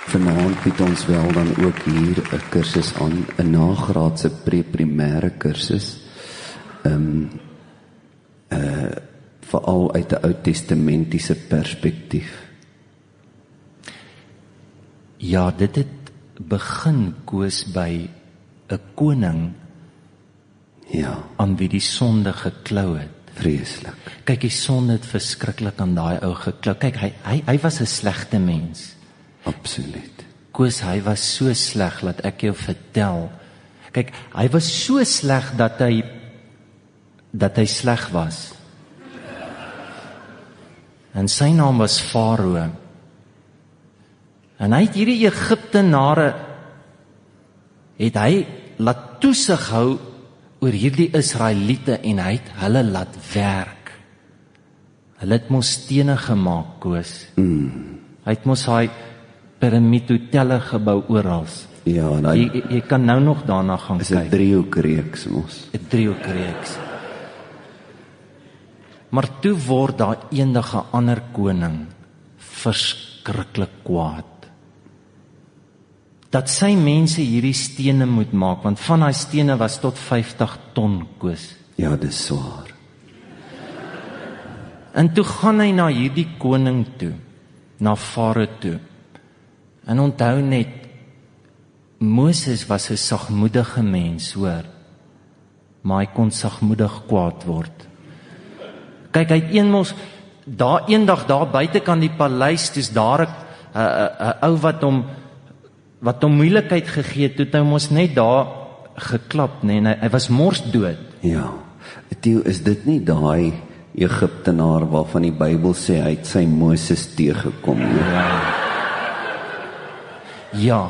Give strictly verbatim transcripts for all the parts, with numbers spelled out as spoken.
Vanaand bied ons wel dan ook hier 'n kursus aan, 'n nagraadse pre-primêre kursus. Ehm um, uh, veral uit 'n Ou Testamentiese perspektief. Ja, dit het begin Koos by 'n koning Ja, aan wie die sonde geklou het. vreeslik. Kyk, die sonde het verskriklik aan daai ou geklou. Kyk, hy hy hy was 'n slegte mens. Absoluut. Koos, hy was so sleg, laat ek jou vertel. Kyk, hy was so sleg dat hy dat hy sleg was. En sy naam was Farao. En hy het hierdie Egiptenare het hy laat toesig hou oor hierdie Israeliete en hy het hulle laat werk. Hulle het mos stene gemaak, Koos. Mm. Hy het mos hy piramidhotelle gebou oral. Ja, en hy Jy, jy kan nou nog daarna gaan is 'n kyk. driehoekreeks mos. 'n Driehoekreeks. Maar toe word daar eendag 'n ander koning verskriklik kwaad. Dat sy mense hierdie stene moet maak, want van daai stene was tot vyftig ton, Koos. Ja, dis swaar. En toe gaan hy na hierdie koning toe, na Farao toe. En onthou net, Moses was 'n sagmoedige mens, hoor. Maar hy kon sagmoedig kwaad word. Kyk, hy het eenmals, daar eendag daar buite kan die paleis, dis daar 'n 'n 'n ou wat hom wat hom moeilikheid gegee het, toe hy mos net daar geklap, nee, en hy, hy was mors dood. Ja. Theo, is dit nie daai Egiptenaar waarvan die Bybel sê hy het sy Moses teëgekom nie? Ja. Ja.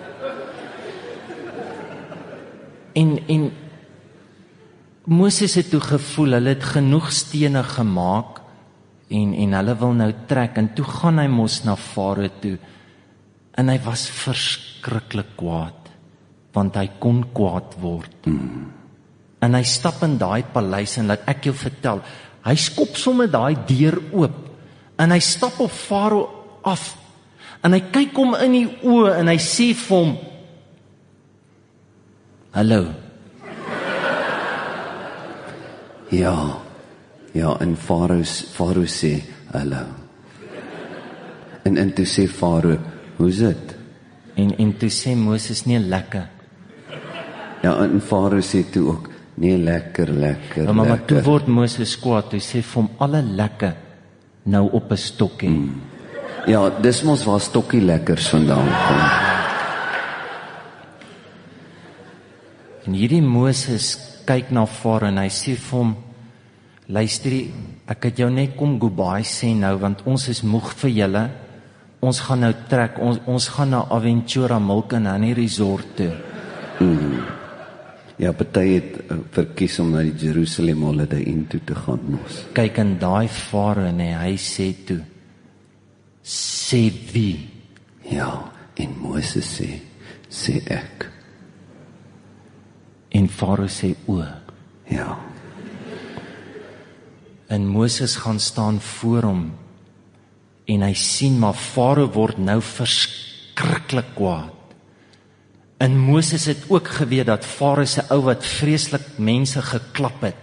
En en Moses het toe gevoel, hulle het genoeg stene gemaak en en hulle wil nou trek, en toe gaan hy mos na Farao toe. En hy was verskriklik kwaad, want hy kon kwaad word. Mm. En hy stap in daai paleis en laat ek jou vertel, hy skop sommer daai deur oop en hy stap op Farao af en hy kyk hom in die oë en hy sê vir hom, hallo. Ja. Ja, en Farao Farao sê hallo. En en toe sê Farao, hoe's dit? En en toe sê Moses, nee, lekker. Ja, en Farao sê toe ook, nee, lekker, lekker, Ja, maar, maar toe lekker. word Moses kwaad, hy sê vir hom, alle lekker nou op 'n stokkie. Mm. Ja, dis mos waar stokkie lekkers vandaan kom. En hierdie Moses kyk na Farao en hy sê vir hom, luister, ek het jou net kom goodbye sê nou, want ons is moeg vir julle, ons gaan nou trek, ons, ons gaan na Aventura Milk and Honey Resort toe. Mm. Ja, party het uh, verkies om na die Jerusalem Holiday Inn toe te gaan mos. Kyk in daai Farao, nee, hy sê toe, sê wie? Ja, en Moses sê, sê ek. En Farao sê, o. Ja. En Moses gaan staan voor hom, en hy sien, maar Farao word nou verskriklik kwaad. En Moses het ook geweet dat Farao se ou wat vreeslik mense geklap het.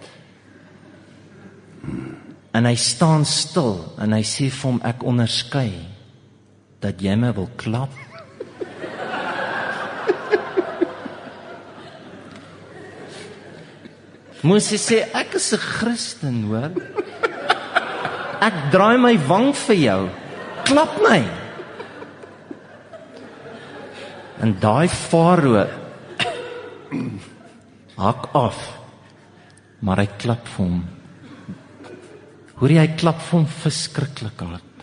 En hy staan stil, en hy sê vir hom, ek onderskei, dat jy my wil klap. Moses sê, ek is 'n Christen, hoor. Ek draai my wang vir jou. Klap my. En daai Farao hak af. Maar hy klap vir hom. Hoor jy, hy klap vir hom verskriklik hard.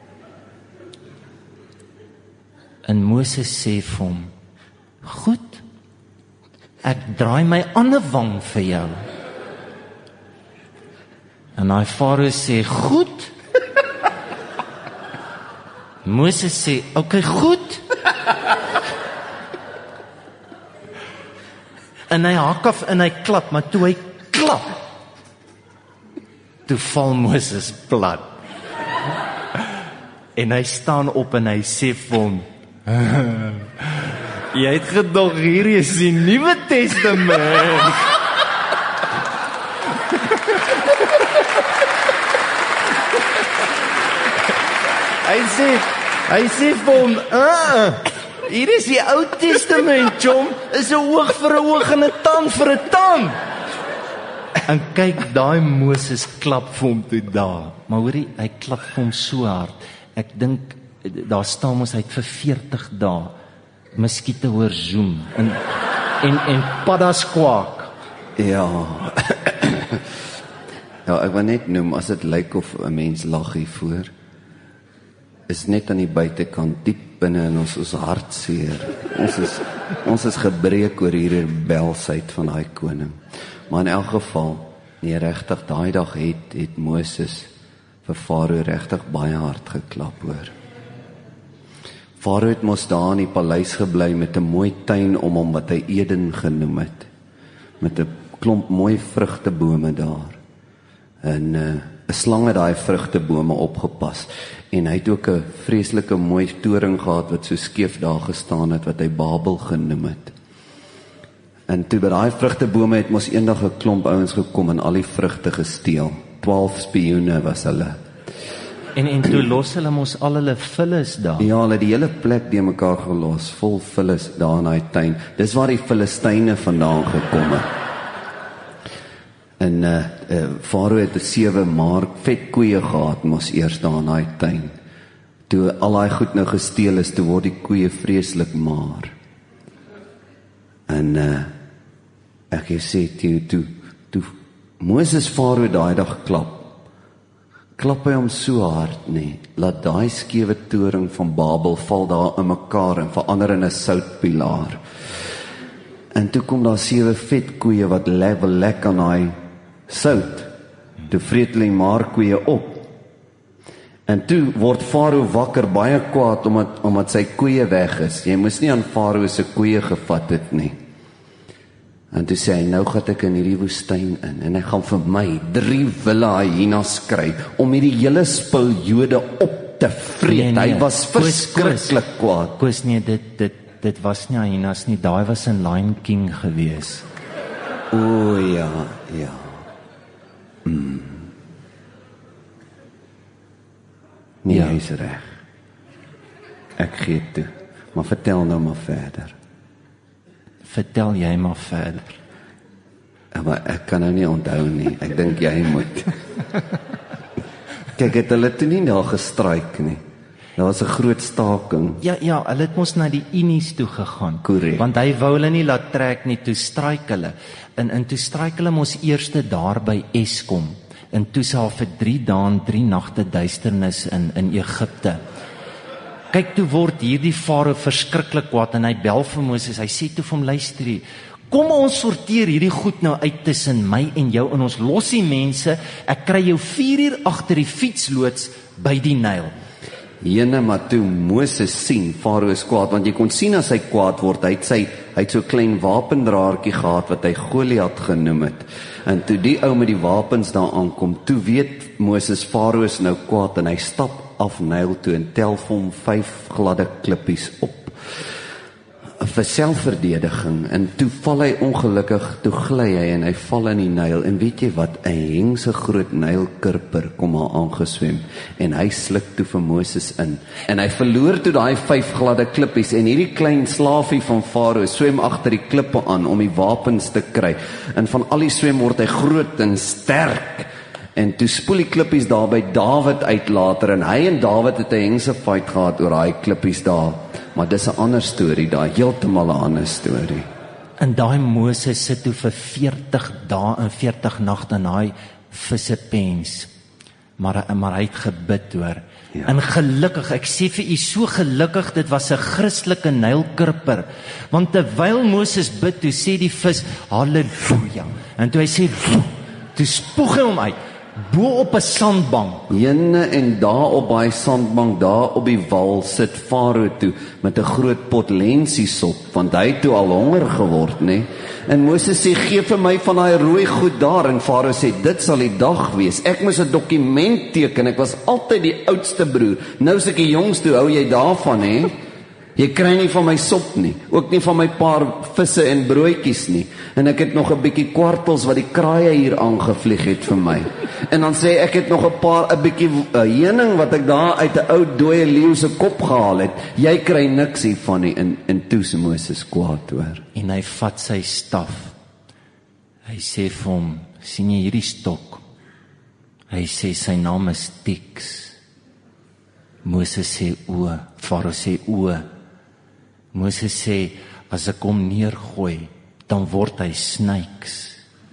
En Moses sê vir hom, goed, ek draai my ander wang vir jou. En daai Farao sê, goed. Moses sê, okay, goed. En hy hak af en hy klap, maar toe hy klap, toe val Moses plat. En hy staan op en hy sê vir hom, Jy het gedog hier is die Nuwe Testament. Hy sê, hy sê vir hom, ah, hier is die Ou Testament, chom, is 'n oog vir 'n oog en 'n tand vir 'n tand. En kyk, daai Moses klap vir hom toe daar. Maar hoorie, hy klap vir hom so hard. Ek dink, daar staan mos hy het vir veertig dae muskiete hoor zoem en en en paddas kwak. Ja. Ja, ek wil net noem, as dit lyk of 'n mens lag hiervoor, is net aan die buitekant, diep binne in ons, ons hartseer. Ons is, ons is gebreek oor hierdie rebelsheid van daai koning. Maar in elk geval, nee, regtig, daai dag het, het Moses vir Farao regtig baie hard geklap hoor. Farao het mos daar in die paleis gebly met 'n mooi tuin om hom wat hy Eden genoem het. Met 'n klomp mooi vrugtebome daar. En 'n uh, slang het daai vrugtebome opgepas. En hy het ook 'n vreeslike mooi toring gehad wat so skeef daar gestaan het, wat hy Babel genoem het. En toe by daai vrugtebome het mos eendag 'n klomp ouens gekom en al die vrugte gesteel. twaalf spioene was hulle. En en toe los hulle mos al hulle vullis daar. Ja, hulle het die hele plek die mekaar gelos, vol vullis daar in daai tuin. Dis waar die Filistyne vandaan gekom het. En uh, uh, Farao het 'n sewe maar vet koeie gehad, mos eers daar in daai tuin. Toe al daai goed nou gesteel is, toe word die koeie vreeslik maar. En uh, ek sê toe, toe, toe Moses Farao daai dag klap, klap hy hom so hard, nee, laat daai skewe toring van Babel val daar in mekaar en verander in 'n soutpilaar. En toe kom daar sewe vet koeie wat level lek aan daai sout. Toe vreet hulle maar koeie op. En toe word Farao wakker, baie kwaad omdat omdat sy koeie weg is. Jy moes nie aan Farao se koeie gevat het nie. En toe sê hy, nou gaan ek in hierdie woestyn in en ek gaan vir my drie wilde hyenas kry om hierdie hele spul Jode op te vreet. Nee, nee. Hy was verskriklik kwaad. Koos nee, dit dit dit was nie hyenas nie, daai was 'n Lion King gewees. O ja, ja. Mm. Nee, ja. Hy is reg. Ek gee toe. Maar vertel nou maar verder. Vertel jy maar verder. Maar ek kan nou nie onthou nie. Ek dink jy moet. Kyk, het hulle toe nie daar gestryk nie. Daar was 'n groot staking. Ja, ja, hulle het mos na die Unis toe gegaan. Correct. Want hy wou hulle nie laat trek nie, toe stryk hulle. En en toe stryk hulle mos eerste daar by Eskom. En toe sal vir drie dae en drie nagte duisternis in in Egipte. Kyk, toe word hierdie Farao verskriklik kwaad en hy bel vir Moses. Hy sê toe vir hom, luister hier, kom ons sorteer hierdie goed nou uit tussen my en jou en ons los die mense. Ek kry jou vier uur agter die fietsloods by die Nyl. Jene, maar toe Moses sien, Farao is kwaad, want jy kon sien as hy kwaad word, hy het sy, hy het so klein wapendraertjie gehad, wat hy Goliat genoem het, en toe die ou met die wapens daar aankom, toe weet Moses, Farao is nou kwaad, en hy stap af Nyl toe, en tel vir hom vyf gladde klippies op, vir selfverdediging, en toe val hy ongelukkig, toe gly hy, en hy val in die Nyl, en weet jy wat, 'n hengse groot Nylkurper kom al aangeswem, en hy sluk toe vir Moses in, en hy verloor toe daai vyf gladde klippies, en hierdie klein slaafie van Farao swem agter die klippe aan, om die wapens te kry, en van al die swem word hy groot en sterk, en toe spoel die klippies daar by Dawid uit later, en hy en Dawid het 'n hengse fight gehad oor daai klippies daar, maar dis 'n ander storie daar, heeltemal 'n ander storie. En daai Moses sit toe vir veertig dae en veertig nagte in daai vissepens, maar, maar hy het gebid hoor, ja. En gelukkig, ek sê vir u, so gelukkig, dit was 'n Christelike Nylkurper, want terwyl Moses bid, toe sê die vis, halleluja, en toe hy sê, toe spoeg hy hom uit, bo op 'n sandbank. Jene, en daar op daai sandbank, daar op die wal, sit Farao toe, met 'n groot pot lensiesop, want hy het toe al honger geword, nee. En Moses sê, gee vir my van daai rooi goed daar, en Farao sê, dit sal die dag wees, ek moes 'n dokument teken, ek was altyd die oudste broer, nou is ek die jongste, hou jy daarvan, hè? Jy kry nie van my sop nie, ook nie van my paar visse en broodjies nie. En ek het nog 'n bietjie kwartels wat die kraaie hier aangevlieg het vir my. En dan sê ek het nog 'n paar 'n bietjie uh, heuning wat ek daar uit 'n ou dooie leeu se kop gehaal het. Jy kry niks hiervan nie. En en toe se Moses kwaad hoor. En hy vat sy staf. Hy sê vir hom, sien jy hierdie stok? Hy sê sy naam is Tix. Moses sê o, Farao sê o. Moses sê, as ek hom neergooi, dan word hy snakes.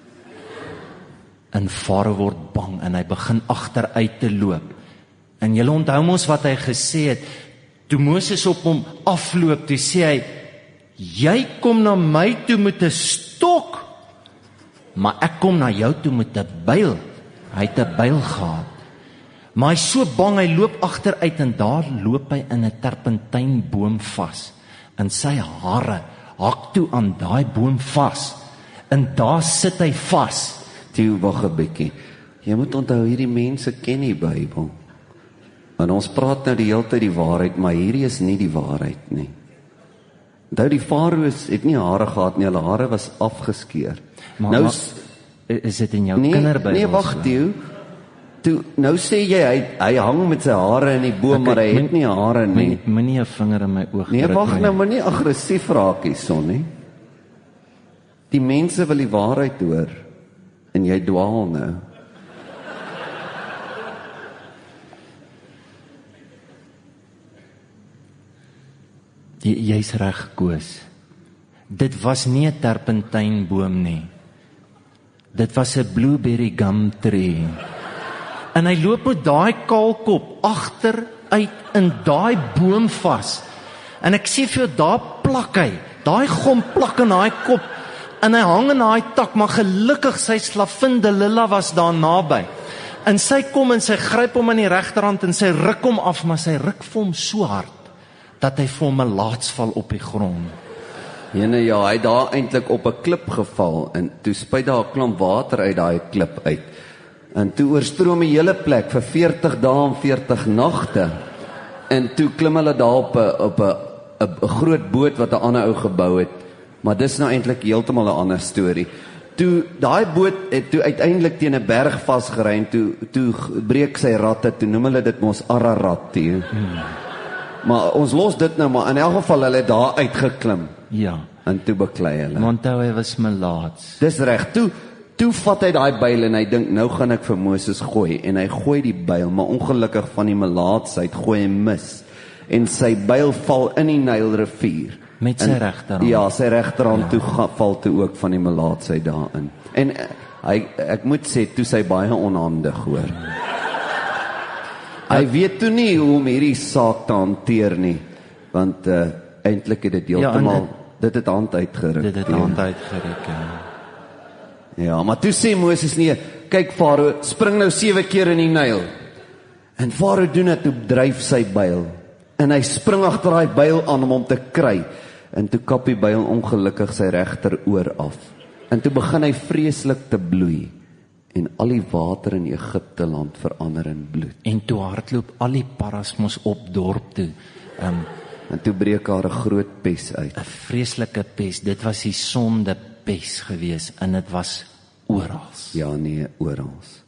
En Farao word bang en hy begin agteruit te loop. En julle onthou mos wat hy gesê het, toe Moses op hom afloop, toe sê hy, jy kom na my toe met 'n stok, maar ek kom na jou toe met 'n byl. Hy het 'n byl gehad. Maar hy is so bang, hy loop agteruit en daar loop hy in 'n terpentynboom vas. En sy hare hak toe aan daai boom vas. En daar sit hy vas. Toe wag 'n bietjie. Jy moet onthou hierdie mense ken die Bybel. En ons praat nou die hele tyd die waarheid, maar hierdie is nie die waarheid nie. Onthou die Farao's het nie hare gehad nie, hulle hare was afgeskeer. Maar, nou maar is dit in jou nee, kinderbybel? Nee, wag toe. Toe nou sê jy hy hy hang met sy hare in die boom, okay, maar hy het nie hare nie. Moenie 'n vinger in my oog Nee, druk wag nie. nou, moenie aggressief raak hierson nie. Die mense wil die waarheid hoor en jy dwaal nou. Jy's reg, Koos. Dit was nie 'n terpentynboom nie. Dit was 'n blueberry gum tree. En hy loop met daai kaalkop agteruit in daai boom vas. En ek sê vir jou, daar plak hy. Daai gom plak in daai kop. En hy hang in daai tak, maar gelukkig sy slavin Delila was daar naby. En sy kom en sy gryp hom aan die regterhand en sy ruk hom af, maar sy ruk vir hom so hard dat hy vir hom 'n laats val op die grond. Jene, ja, hy het daar eintlik op 'n klip geval en toe spuit daar 'n klomp water uit daai klip uit. En toe oorstroom die hele plek vir veertig dae en veertig nagte. En toe klim hulle daar op 'n op 'n 'n groot boot wat 'n ander ou gebou het. Maar dis nou eintlik heeltemal 'n ander storie. Toe daai boot het toe uiteindelik teen 'n berg vasgery en toe toe breek sy ratte, toe noem hulle dit mos Ararat toe. Hmm. Maar ons los dit nou maar in elk geval hulle het daar uitgeklim. Ja. En toe beklei hulle. Onthou hy was melaats. Dis reg. Toe toe vat hy daai byl en hy dink nou gaan ek vir Moses gooi en hy gooi die byl, maar ongelukkig van die melaatsheid gooi hy mis. En sy byl val in die Nylrivier. Met sy regterhand. Ja, sy regterhand ja. Toe ga, val toe ook van die melaatsheid daarin. En hy ek moet sê toe sy baie onhandig hoor. Hy weet toe nie hoe om hierdie saak te hanteer nie, want uh, eintlik het dit heeltemal ja, dit, dit het hand uitgeruk. Dit het hand uitgeruk, ja. Ja, maar toe sê Moses nee, kyk Farao, spring nou sewe keer in die Nyl. En Farao doen dit, toe dryf sy byl. En hy spring agter daai byl aan om hom te kry. En toe kap die byl ongelukkig sy regter oor af. En toe begin hy vreeslik te bloei. En al die water in Egipte land verander in bloed. En toe hardloop al die parasmos op dorp toe. Um, en toe breek haar 'n groot pes uit. 'n vreeslike pes. Dit was die sonde pes gewees en dit was oral. Ja nee, oral.